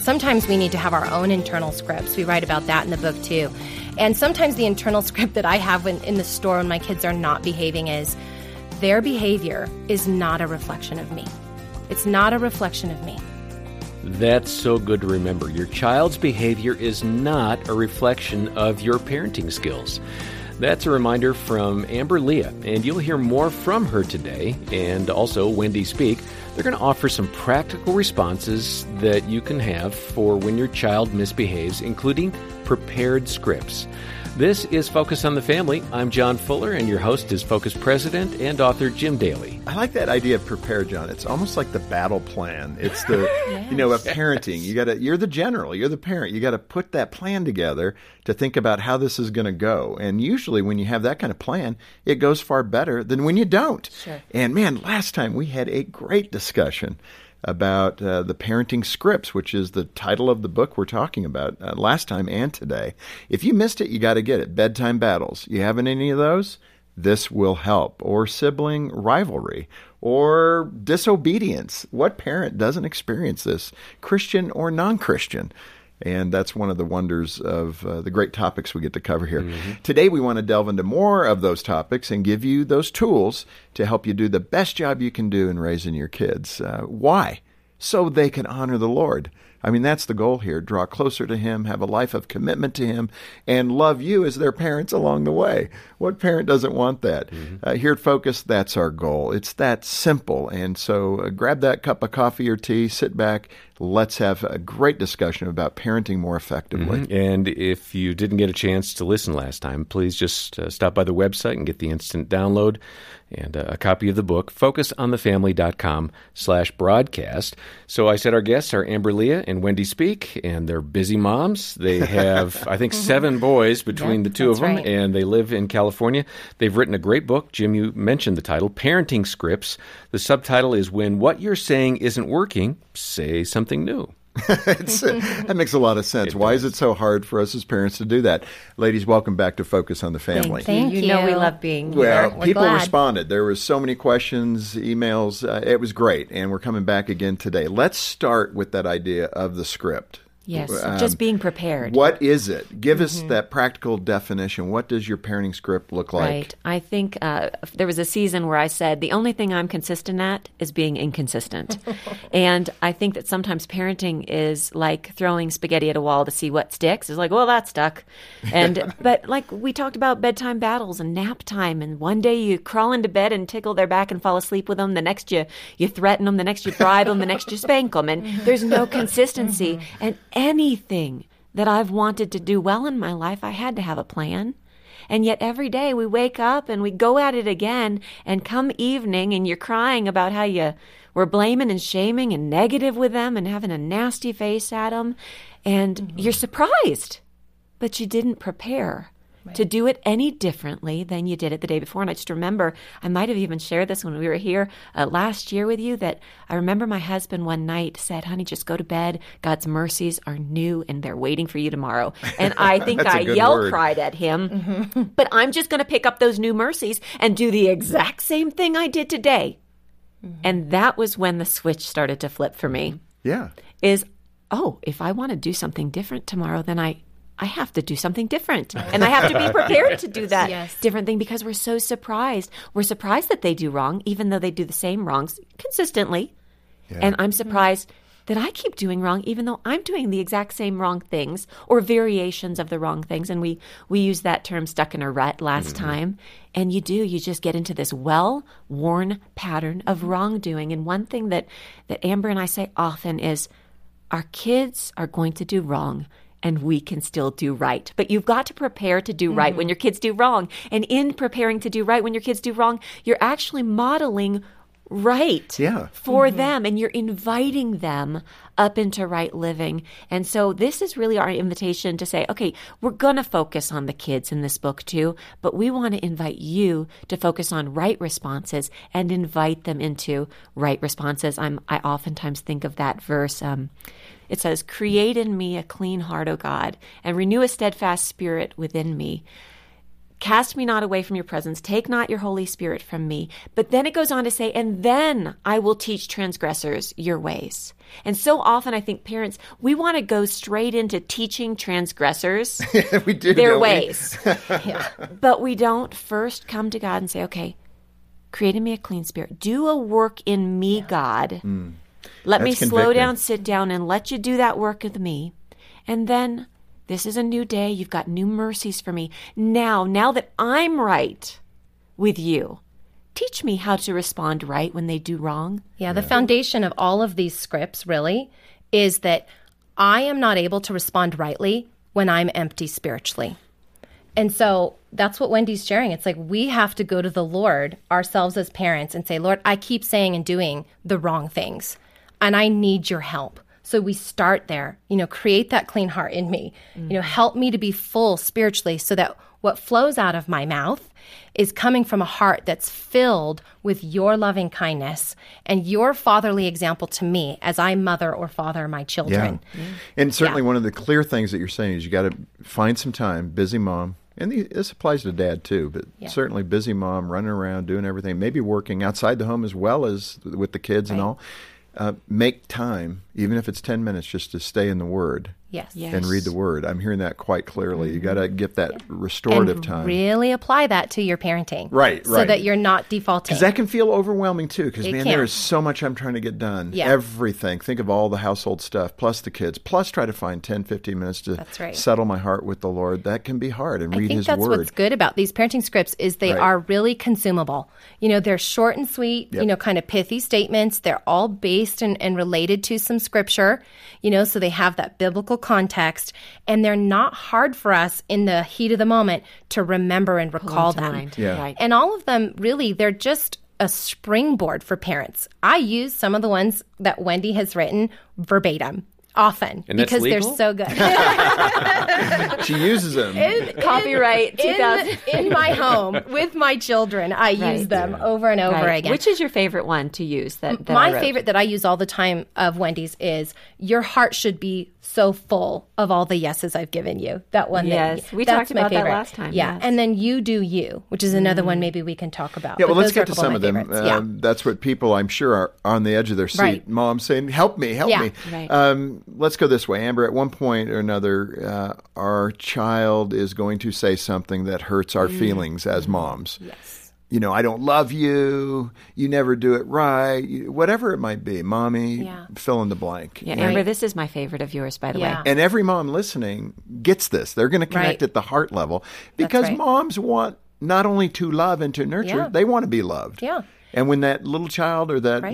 sometimes we need to have our own internal scripts. We write about that in the book too. And sometimes the internal script that I have in the store when my kids are not behaving is, their behavior is not a reflection of me. It's not a reflection of me. That's so good to remember. Your child's behavior is not a reflection of your parenting skills. That's a reminder from Amber Leah, and you'll hear more from her today, and also Wendy Speak. They're going to offer some practical responses that you can have for when your child misbehaves, including prepared scripts. This is Focus on the Family. I'm John Fuller, and your host is Focus President and author Jim Daly. I like that idea of prepare, John. It's almost like the battle plan. It's the, of parenting. You're the general, you're the parent. You got to put that plan together to think about how this is going to go. And usually when you have that kind of plan, it goes far better than when you don't. Sure. And man, last time we had a great discussion about the parenting scripts, which is the title of the book we're talking about last time and today. If you missed it, you got to get it. Bedtime Battles. You haven't any of those? This will help. Or sibling rivalry. Or disobedience. What parent doesn't experience this, Christian or non-Christian? And that's one of the wonders of the great topics we get to cover here. Mm-hmm. Today, we want to delve into more of those topics and give you those tools to help you do the best job you can do in raising your kids. Why? So they can honor the Lord. I mean, that's the goal here. Draw closer to Him, have a life of commitment to Him, and love you as their parents along the way. What parent doesn't want that? Mm-hmm. Here at Focus, that's our goal. It's that simple. And so grab that cup of coffee or tea, sit back. Let's have a great discussion about parenting more effectively. Mm-hmm. And if you didn't get a chance to listen last time, please just stop by the website and get the instant download and a copy of the book, focusonthefamily.com/broadcast. So I said our guests are Amber Leah and Wendy Speak, and they're busy moms. They have, I think, 7 boys between the two of them, right. And they live in California. They've written a great book. Jim, you mentioned the title, Parenting Scripts. The subtitle is When What You're Saying Isn't Working, Say Something New. That makes a lot of sense. Why is it so hard for us as parents to do that? Ladies, welcome back to Focus on the Family. Thank you. You know we love being here. Well, We're people glad. responded. There were so many questions, emails. It was great, and we're coming back again today. Let's start with that idea of the script. Yes, just being prepared. What is it? Give us that practical definition. What does your parenting script look like? Right. I think there was a season where I said, the only thing I'm consistent at is being inconsistent. And I think that sometimes parenting is like throwing spaghetti at a wall to see what sticks. It's like, well, that stuck. But like we talked about bedtime battles and nap time. And one day you crawl into bed and tickle their back and fall asleep with them. The next you threaten them. The next you bribe them. The next you spank them. And there's no consistency. And anything that I've wanted to do well in my life, I had to have a plan. And yet every day we wake up and we go at it again, and come evening and you're crying about how you were blaming and shaming and negative with them and having a nasty face at them. And you're surprised, but you didn't prepare to do it any differently than you did it the day before. And I just remember, I might have even shared this when we were here last year with you, that I remember my husband one night said, honey, just go to bed. God's mercies are new and they're waiting for you tomorrow. And I think I cried at him, but I'm just going to pick up those new mercies and do the exact same thing I did today. And that was when the switch started to flip for me. Yeah. If I want to do something different tomorrow, then I have to do something different. And I have to be prepared to do that different thing, because we're so surprised. We're surprised that they do wrong, even though they do the same wrongs consistently. Yeah. And I'm surprised that I keep doing wrong, even though I'm doing the exact same wrong things or variations of the wrong things. And we used that term stuck in a rut last time. And you just get into this well-worn pattern of wrongdoing. And one thing that Amber and I say often is, our kids are going to do wrong, and we can still do right. But you've got to prepare to do right when your kids do wrong. And in preparing to do right when your kids do wrong, you're actually modeling right for them, and you're inviting them up into right living. And so this is really our invitation to say, okay, we're going to focus on the kids in this book too, but we want to invite you to focus on right responses and invite them into right responses. I oftentimes think of that verse. It says, create in me a clean heart, O God, and renew a steadfast spirit within me. cast me not away from your presence, take not your Holy Spirit from me. But then it goes on to say, and then I will teach transgressors your ways. And so often I think parents, we want to go straight into teaching transgressors we do, their ways. But we don't first come to God and say, okay, create in me a clean spirit. Do a work in me, God. Let me That's slow convicting. down, sit down, and let you do that work with me. And then this is a new day. You've got new mercies for me. Now that I'm right with you, teach me how to respond right when they do wrong. Yeah, the foundation of all of these scripts really is that I am not able to respond rightly when I'm empty spiritually. And so that's what Wendy's sharing. It's like we have to go to the Lord ourselves as parents and say, Lord, I keep saying and doing the wrong things, and I need your help. So we start there, create that clean heart in me, help me to be full spiritually so that what flows out of my mouth is coming from a heart that's filled with your loving kindness and your fatherly example to me as I mother or father my children. Yeah. And certainly one of the clear things that you're saying is you got to find some time, busy mom. And this applies to dad too, but certainly busy mom, running around, doing everything, maybe working outside the home as well as with the kids and all. Make time, even if it's 10 minutes, just to stay in the Word. Yes. And read the Word. I'm hearing that quite clearly. You got to get that restorative time. Really apply that to your parenting. Right. So that you're not defaulting. Because that can feel overwhelming too. Because, man, can. there is so much I'm trying to get done. Yeah. Everything. Think of all the household stuff, plus the kids, plus try to find 10, 15 minutes to settle my heart with the Lord. That can be hard. And read His Word. I think that's what's good about these parenting scripts is they are really consumable. They're short and sweet, kind of pithy statements. They're all based and related to some scripture, so they have that biblical context. And they're not hard for us in the heat of the moment to remember and recall them. Yeah. Right. And all of them, really, they're just a springboard for parents. I use some of the ones that Wendy has written verbatim often And that's because they're legal? so good. She uses them. Copyright 2000. In my home with my children, I use them over and over again. Which is your favorite one to use? That My I wrote? favorite that I use all the time of Wendy's is your heart should be so full of all the yeses I've given you. That one. Yes, we that's talked my about that favorite. last time, Yeah, yes. and then you do you, which is another one maybe we can talk about. Yeah, well, But let's those are get a to couple some of of my them. favorites. That's what people, I'm sure, are on the edge of their seat. Right. Mom saying, help me, help Yeah. me. Right. Let's go this way. Amber, at one point or another, our child is going to say something that hurts our feelings as moms. Yes. I don't love you. You never do it right. Whatever it might be. Mommy, fill in the blank. Yeah, Amber, this is my favorite of yours, by the way. And every mom listening gets this. They're going to connect at the heart level because moms want not only to love and to nurture, they want to be loved. Yeah. And when that little child or that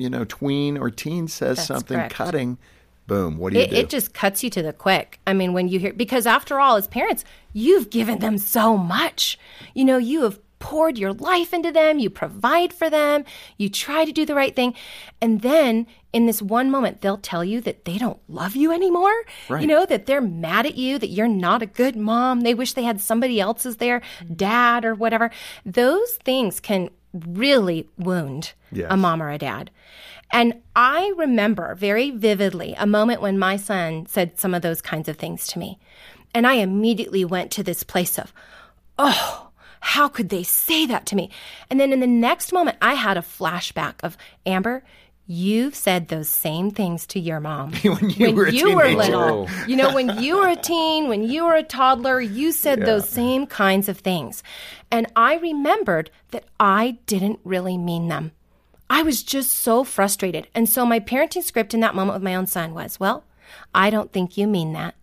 tween or teen says something correct. cutting, boom, what do you do? It just cuts you to the quick. I mean, when you hear, because after all, as parents, you've given them so much. You have poured your life into them. You provide for them. You try to do the right thing. And then in this one moment, they'll tell you that they don't love you anymore. Right. That they're mad at you, that you're not a good mom. They wish they had somebody else as their dad or whatever. Those things can really wound a mom or a dad. And I remember very vividly a moment when my son said some of those kinds of things to me. And I immediately went to this place of, oh, how could they say that to me? And then in the next moment, I had a flashback of, Amber, you've said those same things to your mom. when you were a teenager. Little. When you were a teen, when you were a toddler, you said those same kinds of things. And I remembered that I didn't really mean them. I was just so frustrated. And so my parenting script in that moment with my own son was, well, I don't think you mean that.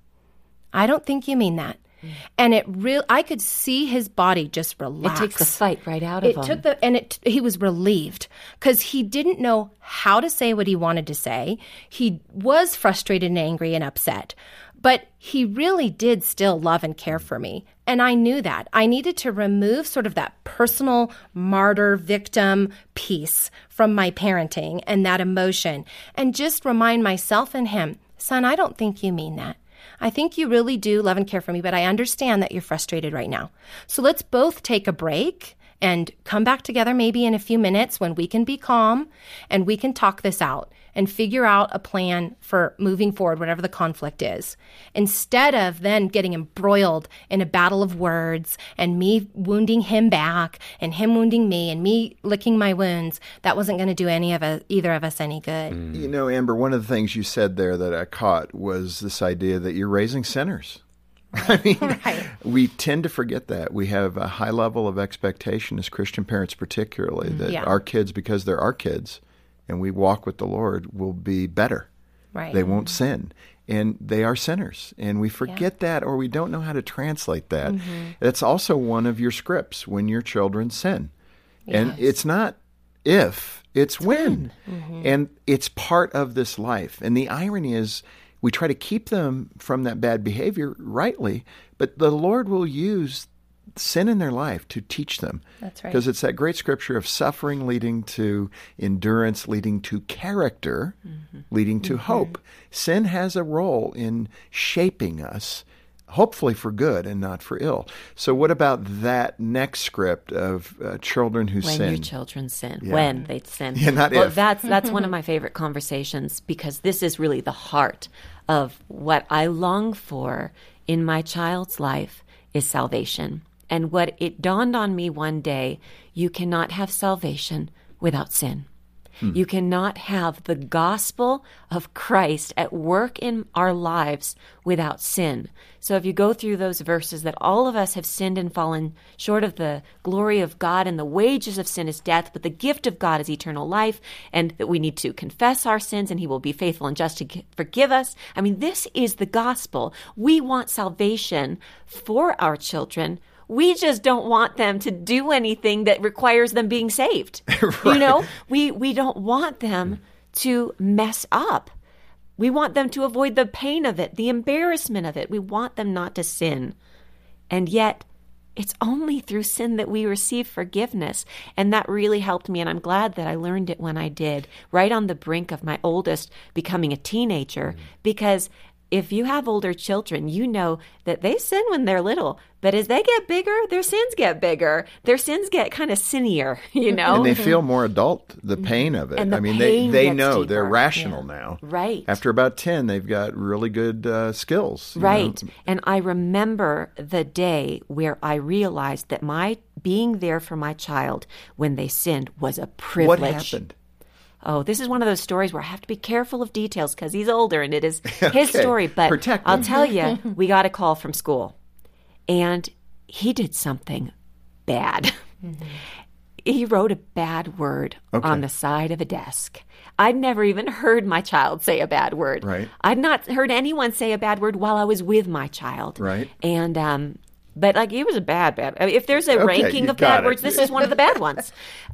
I don't think you mean that. And I could see his body just relax. It takes the fight right out of him. He was relieved because he didn't know how to say what he wanted to say. He was frustrated and angry and upset, but he really did still love and care for me. And I knew that. I needed to remove sort of that personal martyr victim piece from my parenting and that emotion and just remind myself and him, son, I don't think you mean that. I think you really do love and care for me, but I understand that you're frustrated right now. So let's both take a break and come back together maybe in a few minutes when we can be calm and we can talk this out and figure out a plan for moving forward, whatever the conflict is, instead of then getting embroiled in a battle of words and me wounding him back and him wounding me and me licking my wounds. That wasn't going to do either of us any good. You know, Amber, one of the things you said there that I caught was this idea that you're raising sinners. I mean, we tend to forget that. We have a high level of expectation as Christian parents particularly that our kids, because they're our kids, and we walk with the Lord, will be better. Right. They won't sin. And they are sinners. And we forget that, or we don't know how to translate that. That's also one of your scripts, when your children sin. And it's not if, it's when. And it's part of this life. And the irony is, we try to keep them from that bad behavior rightly, but the Lord will use sin in their life to teach them. That's right. Because it's that great scripture of suffering leading to endurance, leading to character, leading to hope. Sin has a role in shaping us, hopefully for good and not for ill. So what about that next script of children who sin? When your children sin. When they sin. Yeah, not well, if. That's one of my favorite conversations, because this is really the heart of what I long for in my child's life is salvation. And what it dawned on me one day, you cannot have salvation without sin. You cannot have the gospel of Christ at work in our lives without sin. So if you go through those verses that all of us have sinned and fallen short of the glory of God, and the wages of sin is death, but the gift of God is eternal life, and that we need to confess our sins and he will be faithful and just to forgive us. I mean, this is the gospel. We want salvation for our children. We just don't want them to do anything that requires them being saved. You know, we don't want them to mess up. We want them to avoid the pain of it, the embarrassment of it. We want them not to sin. And yet, it's only through sin that we receive forgiveness. And that really helped me. And I'm glad that I learned it when I did, right on the brink of my oldest becoming a teenager, because if you have older children, you know that they sin when they're little, but as they get bigger, their sins get bigger. Their sins get kind of sinnier, you know? And they feel more adult, the pain of it. And the I mean, pain they gets know. deeper. They're rational now. Right. After about 10, they've got really good skills. you Right. know. And I remember the day where I realized that my being there for my child when they sinned was a privilege. What happened? Oh, this is one of those stories where I have to be careful of details because he's older and it is his Okay. story. But Protect I'll him. tell you, we got a call from school and he did something bad. He wrote a bad word on the side of a desk. I'd never even heard my child say a bad word. Right. I'd not heard anyone say a bad word while I was with my child. Right. And, but like it was a bad. I mean, if there's a ranking you of bad got it. words, this is one of the bad ones.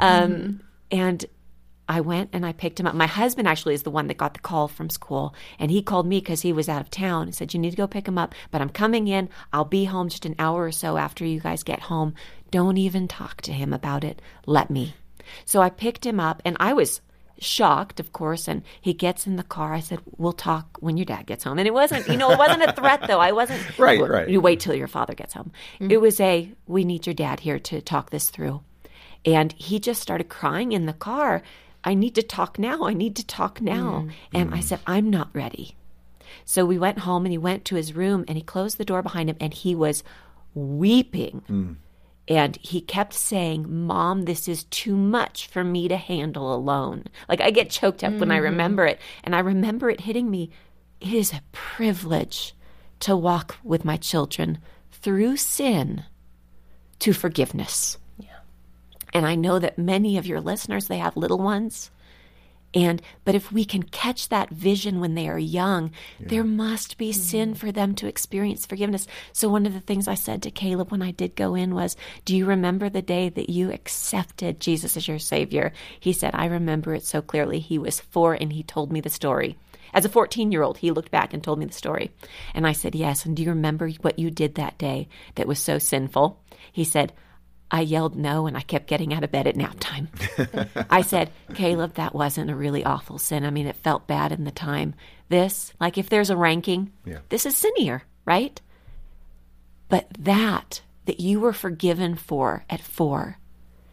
And I went and I picked him up. My husband actually is the one that got the call from school. And he called me because he was out of town and said, you need to go pick him up. But I'm coming in. I'll be home just an hour or so after you guys get home. Don't even talk to him about it. Let me. So I picked him up and I was shocked, of course. And he gets in the car. I said, we'll talk when your dad gets home. And it wasn't, it wasn't a threat though. I wasn't. Right. You wait till your father gets home. It was we need your dad here to talk this through. And he just started crying in the car. I need to talk now. I need to talk now. And I said, I'm not ready. So we went home and he went to his room and he closed the door behind him and he was weeping. And he kept saying, Mom, this is too much for me to handle alone. Like I get choked up when I remember it. And I remember it hitting me. It is a privilege to walk with my children through sin to forgiveness. And I know that many of your listeners, they have little ones. But if we can catch that vision when they are young, there must be sin for them to experience forgiveness. So one of the things I said to Caleb when I did go in was, do you remember the day that you accepted Jesus as your Savior? He said, I remember it so clearly. He was 4 and he told me the story. As a 14-year-old, he looked back and told me the story. And I said, yes. And do you remember what you did that day that was so sinful? He said, I yelled no, and I kept getting out of bed at nap time. I said, Caleb, that wasn't a really awful sin. I mean, it felt bad in the time. This, like if there's a ranking, this is sinnier, right? But that you were forgiven for at 4,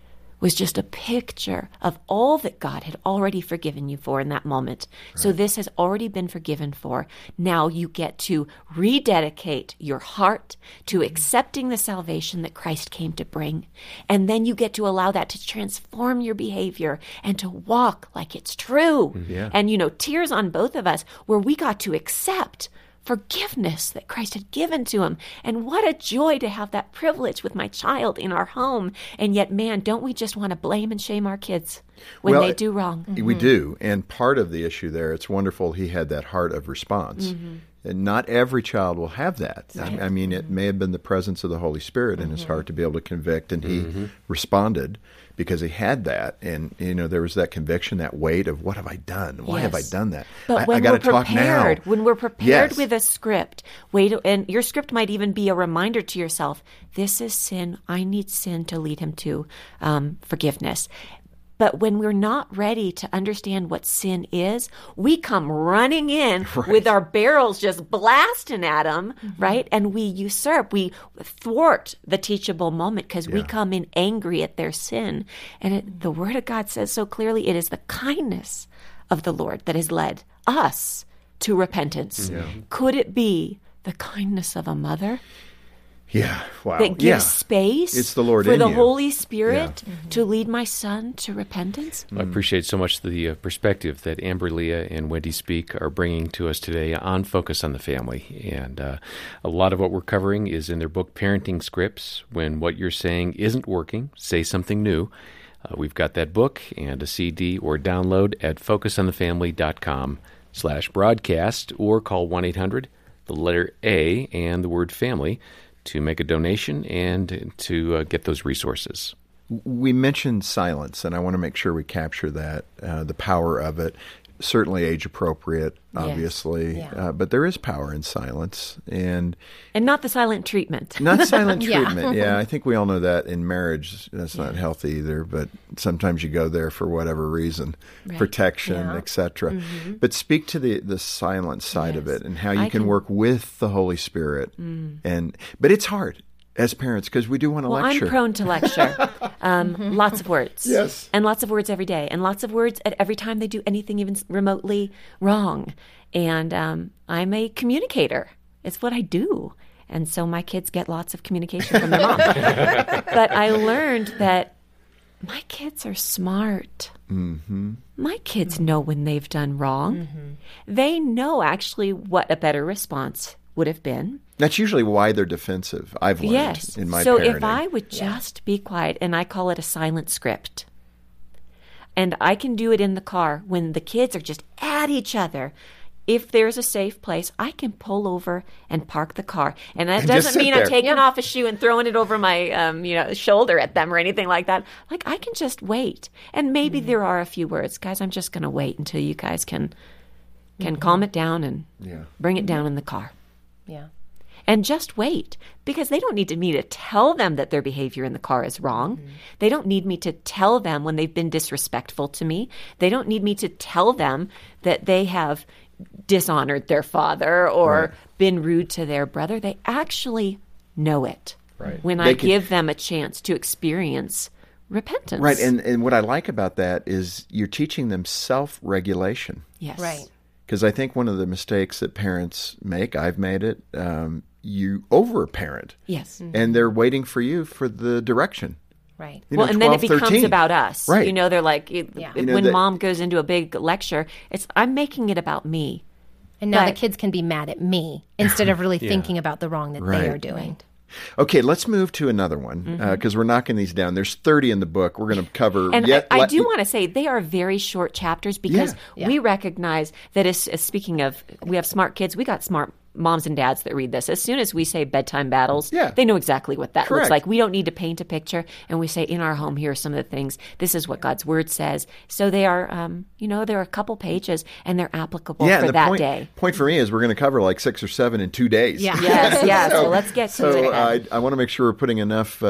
was just a picture of all that God had already forgiven you for in that moment. Right. So this has already been forgiven for. Now you get to rededicate your heart to accepting the salvation that Christ came to bring. And then you get to allow that to transform your behavior and to walk like it's true. Yeah. And, tears on both of us where we got to accept forgiveness that Christ had given to him. And what a joy to have that privilege with my child in our home. And yet, man, don't we just want to blame and shame our kids when they do wrong? We do. And part of the issue there, it's wonderful he had that heart of response. And not every child will have that. Right. I mean, it may have been the presence of the Holy Spirit in his heart to be able to convict, and he responded because he had that. And, there was that conviction, that weight of, what have I done? Why have I done that? But when we're prepared, when we're prepared with a script, and your script might even be a reminder to yourself, this is sin. I need sin to lead him to forgiveness. But when we're not ready to understand what sin is, we come running in with our barrels just blasting at them, right? And we usurp, we thwart the teachable moment because we come in angry at their sin. And the Word of God says so clearly, it is the kindness of the Lord that has led us to repentance. Yeah. Could it be the kindness of a mother? Yeah, wow. That gives space it's the Lord for in the you. Holy Spirit to lead my son to repentance. I appreciate so much the perspective that Amber Leah and Wendy Speak are bringing to us today on Focus on the Family. And a lot of what we're covering is in their book, Parenting Scripts. When what you're saying isn't working, say something new. We've got that book and a CD or download at focusonthefamily.com/broadcast, or call 1-800, the letter A and the word family, to make a donation and to get those resources. We mentioned silence, and I want to make sure we capture that, the power of it. Certainly age appropriate, obviously, but there is power in silence. And not the silent treatment. Not silent treatment, I think we all know that in marriage, that's not healthy either, but sometimes you go there for whatever reason, protection, etc. But speak to the silent side of it and how you can work with the Holy Spirit. But it's hard as parents because we do want to lecture. I'm prone to lecture. Lots of words. Yes. And lots of words every day. And lots of words at every time they do anything even remotely wrong. And I'm a communicator. It's what I do. And so my kids get lots of communication from their mom. But I learned that my kids are smart. My kids know when they've done wrong. They know actually what a better response would have been. That's usually why they're defensive, I've learned in my parenting. So if I would just be quiet, and I call it a silent script, and I can do it in the car when the kids are just at each other. If there's a safe place, I can pull over and park the car. And that doesn't mean I'm taking off a shoe and throwing it over my shoulder at them or anything like that. Like, I can just wait. And maybe there are a few words. Guys, I'm just going to wait until you guys can calm it down and bring it down in the car. Yeah. And just wait, because they don't need me to tell them that their behavior in the car is wrong. They don't need me to tell them when they've been disrespectful to me. They don't need me to tell them that they have dishonored their father or been rude to their brother. They actually know it when I give them a chance to experience repentance. Right, and what I like about that is you're teaching them self-regulation. Yes. Right. Because I think one of the mistakes that parents make, I've made it, you over-parent. Yes. And they're waiting for you for the direction. Right. Well, and 12, then it becomes 13. About us. Right. They're like, when mom goes into a big lecture, I'm making it about me. And now the kids can be mad at me instead of really thinking about the wrong that they are doing. Right. Okay, let's move to another one because we're knocking these down. There's 30 in the book. We're going to cover. And I do want to say they are very short chapters because we recognize that as speaking of, we have smart kids. We got smart moms and dads that read this. As soon as we say bedtime battles, they know exactly what that looks like. We don't need to paint a picture. And we say, in our home, here are some of the things. This is what God's Word says. So they are, they're a couple pages, and they're applicable for that day. Point for me is we're going to cover like 6 or 7 in 2 days. Yeah. Yes. So let's get to it. I want to make sure we're putting enough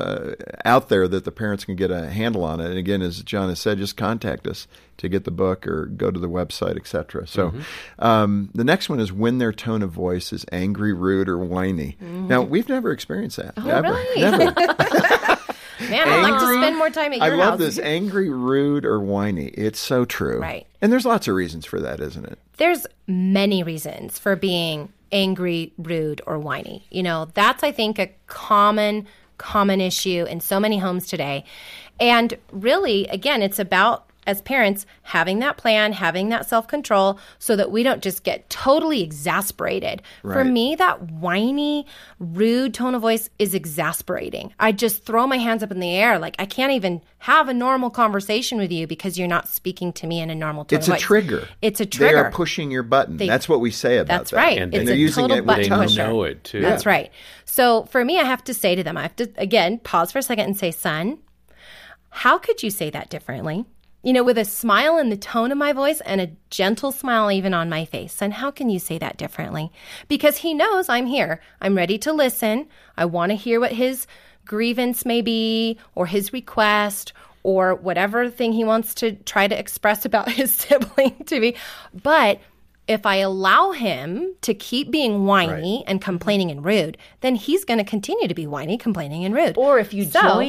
out there that the parents can get a handle on it. And again, as John has said, just contact us to get the book or go to the website, etc. So the next one is when their tone of voice is angry, rude, or whiny. Now, we've never experienced that. Oh, really? Never. Man, I'd like to spend more time at your I love house. this. Angry, rude, or whiny. It's so true. Right. And there's lots of reasons for that, isn't it? There's many reasons for being angry, rude, or whiny. That's, I think, a common issue in so many homes today. And really, again, it's about, as parents, having that plan, having that self-control so that we don't just get totally exasperated. Right. For me, that whiny, rude tone of voice is exasperating. I just throw my hands up in the air. Like, I can't even have a normal conversation with you because you're not speaking to me in a normal tone It's of a voice. trigger. It's a trigger. They are pushing your button. That's what we say about That's that. right. And It's they're a using total it with button They pusher. know it, too. That's right. So for me, I have to say to them, I have to, again, pause for a second and say, son, how could you say that differently? With a smile in the tone of my voice and a gentle smile even on my face. And how can you say that differently? Because he knows I'm here. I'm ready to listen. I want to hear what his grievance may be or his request or whatever thing he wants to try to express about his sibling to me. But if I allow him to keep being whiny and complaining and rude, then he's going to continue to be whiny, complaining, and rude. Or if you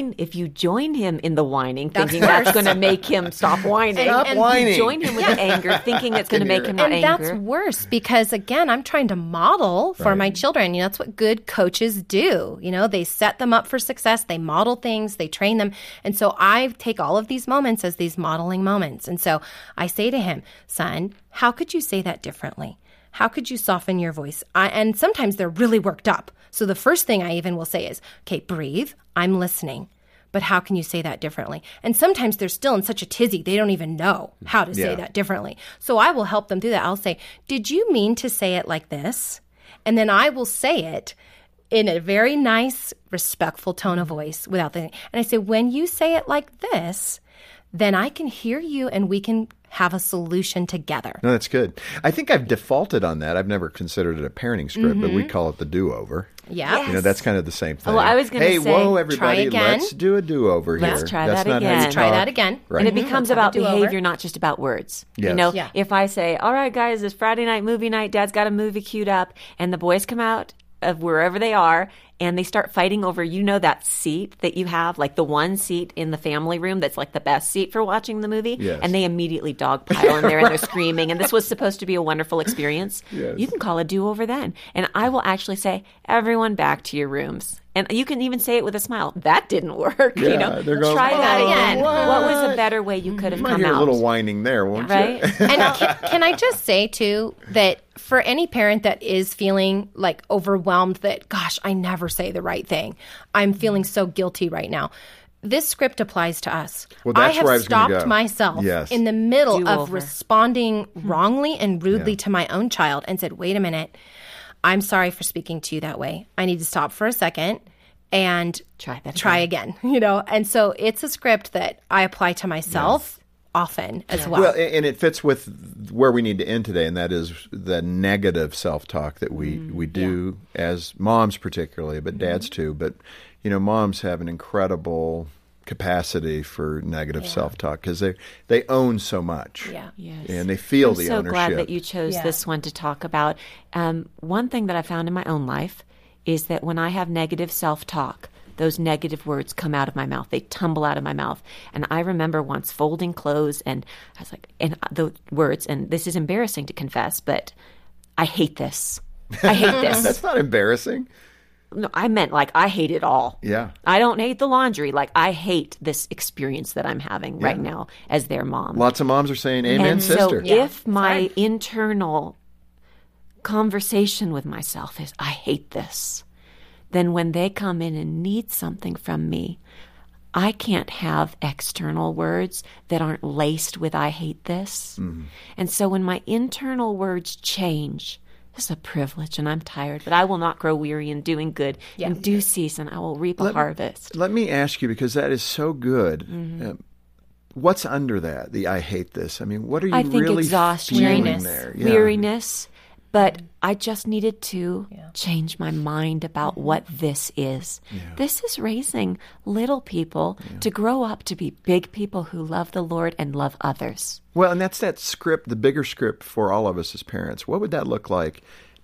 join him in the whining, thinking that's going to make him stop whining. Stop whining. You join him with the anger, thinking it's going to make him not And angry. that's worse because, again, I'm trying to model for my children. That's what good coaches do. They set them up for success. They model things. They train them. And so I take all of these moments as these modeling moments. And so I say to him, son, how could you say that differently? How could you soften your voice? And sometimes they're really worked up. So the first thing I even will say is, okay, breathe. I'm listening. But how can you say that differently? And sometimes they're still in such a tizzy, they don't even know how to say that differently. So I will help them do that. I'll say, did you mean to say it like this? And then I will say it in a very nice, respectful tone of voice without the, and I say, when you say it like this, then I can hear you and we can have a solution together. No, that's good. I think I've defaulted on that. I've never considered it a parenting script, but we call it the do-over. Yeah. That's kind of the same thing. Well, I was gonna hey, say, whoa, everybody, try again. let's do a do-over here. Let's try That's that not how again. you Let's try talk. that again. Right. And it becomes Let's have about a do-over. behavior, not just about words. Yes. Yeah. If I say, all right, guys, it's Friday night, movie night, Dad's got a movie queued up, and the boys come out of wherever they are, and they start fighting over, that seat that you have, like the one seat in the family room that's like the best seat for watching the movie, Yes. and they immediately dogpile in there and they're screaming, and this was supposed to be a wonderful experience. Yes. You can call a do-over then. And I will actually say, everyone back to your rooms. And you can even say it with a smile. That didn't work. Yeah, they're going, try that "Oh, again. what?" What was a better way you could have You might come hear out? a little whining there, won't Right? you? And can I just say, too, that for any parent that is feeling like overwhelmed that, gosh, I never say the right thing. I'm feeling so guilty right now. This script applies to us. Well, that's I have where I was gonna stopped go. myself Yes. in the middle Do-over. of responding wrongly and rudely to my own child and said, wait a minute, I'm sorry for speaking to you that way. I need to stop for a second and Try again. And so it's a script that I apply to myself often as well. Well, and it fits with where we need to end today, and that is the negative self-talk that we do as moms particularly, but dads too. But, moms have an incredible capacity for negative self-talk because they own so much. Yeah. Yes. And they feel I'm the so ownership. glad that you chose this one to talk about. One thing that I found in my own life is that when I have negative self-talk, those negative words come out of my mouth. They tumble out of my mouth. And I remember once folding clothes and I was like, and the words, and this is embarrassing to confess, but I hate this. I hate this. That's not embarrassing. No, I meant like I hate it all. Yeah. I don't hate the laundry. Like I hate this experience that I'm having right now as their mom. Lots of moms are saying, amen, And sister. so if my internal conversation with myself is, I hate this, then when they come in and need something from me, I can't have external words that aren't laced with I hate this. And so when my internal words change, this is a privilege and I'm tired, but I will not grow weary in doing good. In due season, I will reap a harvest. Let me ask you, because that is so good. What's under that, the I hate this? I mean, what are you I think really exhaustion, feeling weariness. there? Yeah. Weariness. But I just needed to change my mind about what this is. This is raising little people to grow up to be big people who love the Lord and love others. Well, and that's that script, the bigger script for all of us as parents. What would that look like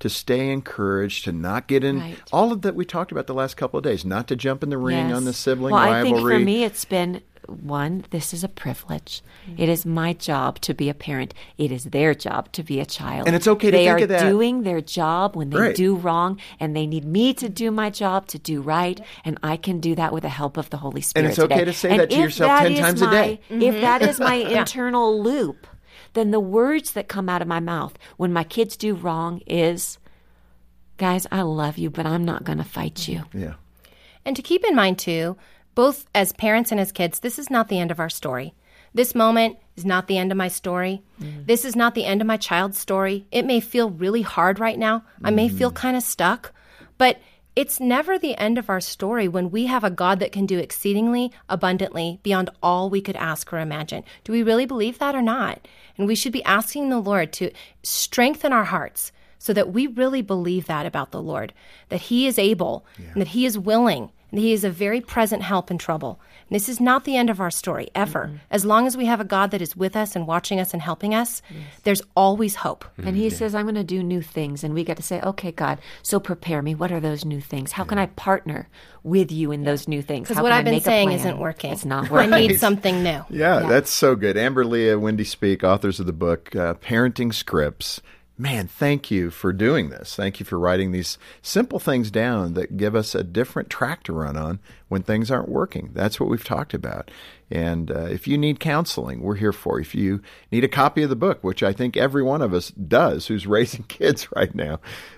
to stay encouraged, to not get in all of that we talked about the last couple of days, not to jump in the ring on the sibling rivalry. I think for me it's been, one, this is a privilege. It is my job to be a parent. It is their job to be a child. And it's okay to think of that. They are doing their job when they do wrong, and they need me to do my job to do right, and I can do that with the help of the Holy Spirit. And it's okay to say that to yourself 10 times a day. If that is my internal loop, then the words that come out of my mouth when my kids do wrong is, guys, I love you, but I'm not going to fight you. Yeah. And to keep in mind, too, both as parents and as kids, this is not the end of our story. This moment is not the end of my story. This is not the end of my child's story. It may feel really hard right now. I may feel kind of stuck, but it's never the end of our story when we have a God that can do exceedingly abundantly beyond all we could ask or imagine. Do we really believe that or not? And we should be asking the Lord to strengthen our hearts so that we really believe that about the Lord, that He is able and that He is willing and He is a very present help in trouble. And this is not the end of our story, ever. As long as we have a God that is with us and watching us and helping us, there's always hope. And He says, I'm going to do new things. And we get to say, okay, God, so prepare me. What are those new things? How can I partner with you in those new things? Because what I've been saying isn't working. It's not working. I need something new. Yeah, that's so good. Amber, Leah, Wendy Speake, authors of the book, Parenting Scripts. Man, thank you for doing this. Thank you for writing these simple things down that give us a different track to run on when things aren't working. That's what we've talked about. And if you need counseling, we're here for you. If you need a copy of the book, which I think every one of us does who's raising kids right now,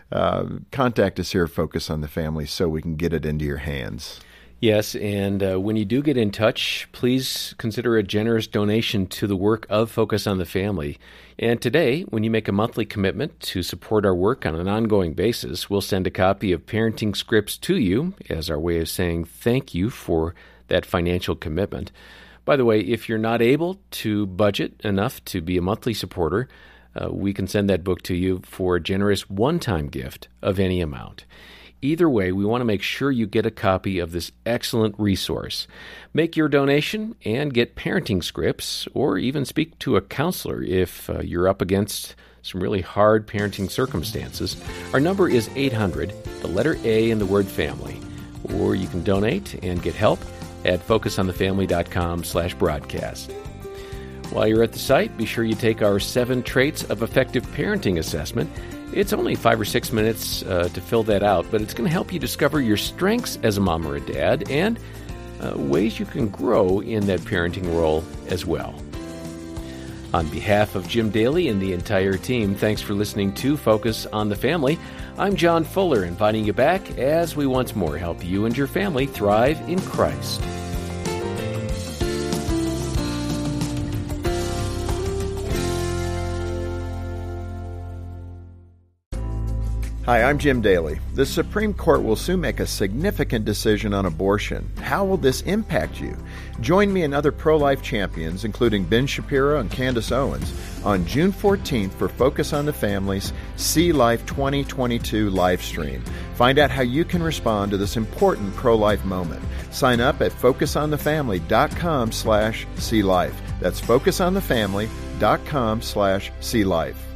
contact us here at Focus on the Family so we can get it into your hands. Yes, and when you do get in touch, please consider a generous donation to the work of Focus on the Family. And today, when you make a monthly commitment to support our work on an ongoing basis, we'll send a copy of Parenting Scripts to you as our way of saying thank you for that financial commitment. By the way, if you're not able to budget enough to be a monthly supporter, we can send that book to you for a generous one-time gift of any amount. Either way, we want to make sure you get a copy of this excellent resource. Make your donation and get parenting scripts, or even speak to a counselor if you're up against some really hard parenting circumstances. Our number is 800, the letter A in the word family. Or you can donate and get help at focusonthefamily.com/broadcast. While you're at the site, be sure you take our 7 Traits of Effective Parenting assessment. It's only 5 or 6 minutes to fill that out, but it's going to help you discover your strengths as a mom or a dad and ways you can grow in that parenting role as well. On behalf of Jim Daly and the entire team, thanks for listening to Focus on the Family. I'm John Fuller, inviting you back as we once more help you and your family thrive in Christ. Hi, I'm Jim Daly. The Supreme Court will soon make a significant decision on abortion. How will this impact you? Join me and other pro-life champions, including Ben Shapiro and Candace Owens, on June 14th for Focus on the Family's See Life 2022 live stream. Find out how you can respond to this important pro-life moment. Sign up at focusonthefamily.com/see life. That's focusonthefamily.com/see life.